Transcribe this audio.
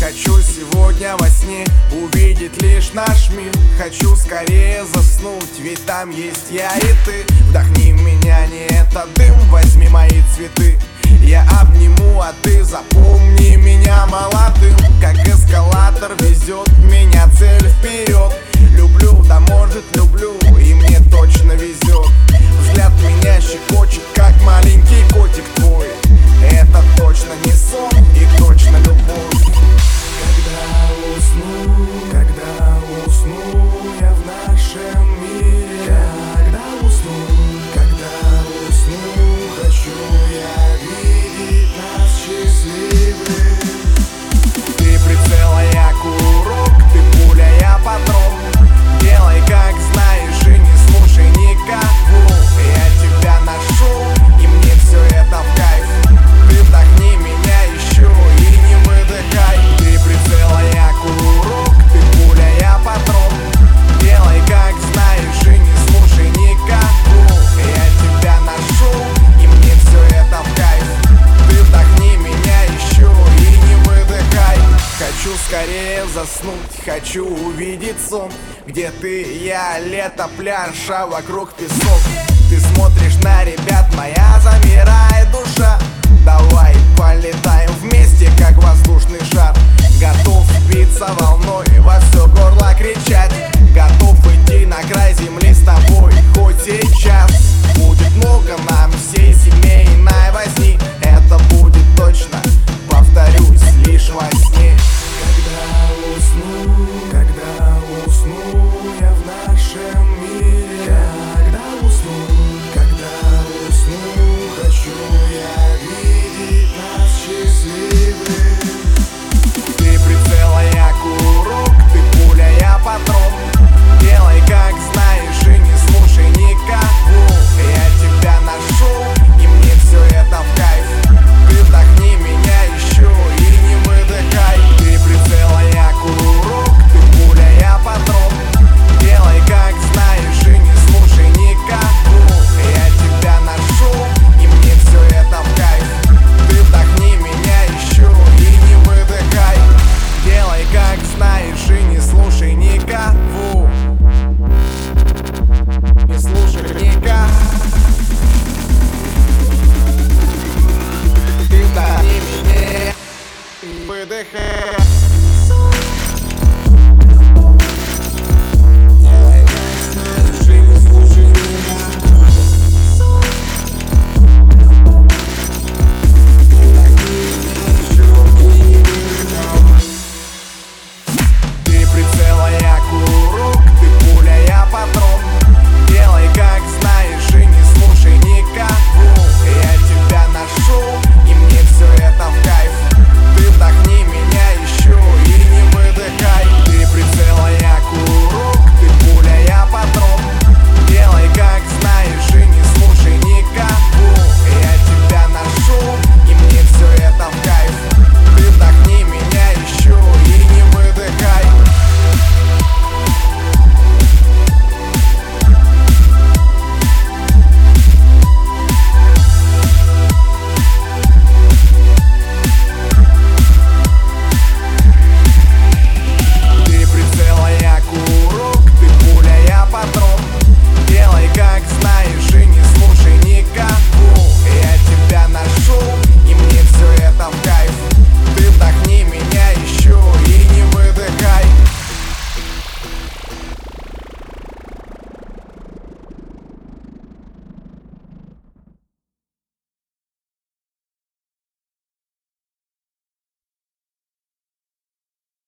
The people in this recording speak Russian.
Хочу сегодня во сне увидеть лишь наш мир. Хочу скорее заснуть, ведь там есть я и ты. Вдохни меня, не этот дым, возьми мои цветы. Я обниму, а ты запомни меня молодым. Как эскалатор везет меня цель вперед. Люблю, да может люблю, и мне точно везет. Взгляд меня щекочет, как маленький котик твой. Это точно не сон и точно любовь. Когда усну я в нашем мире. Когда усну, хочу я видеть нас счастливых. Ты прицела, я курок, ты пуля, я патрон. Делай как знаешь и не слушай никого. Я тебя нашел, и мне все это в кайф. Ты вдохни меня еще и не выдыхай. Ты прицела, я курок, ты пуля, я патрон. Делай как знаешь и не слушай никого. Я тебя нашел, и мне все это в кайф. Ты вдохни меня еще и не выдыхай. Хочу скорее заснуть, хочу увидеть сон, где ты, я, лето, пляж, а вокруг песок. Ты смотришь на ребят, моя замирает душа. Давай полетаем вместе, как воздушный шар. Готов биться волной, во все горло кричать. Готов идти на край земли с тобой, хоть сейчас.